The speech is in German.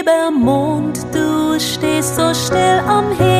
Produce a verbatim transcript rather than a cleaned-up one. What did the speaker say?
lieber Mond, du stehst so still am Himmel.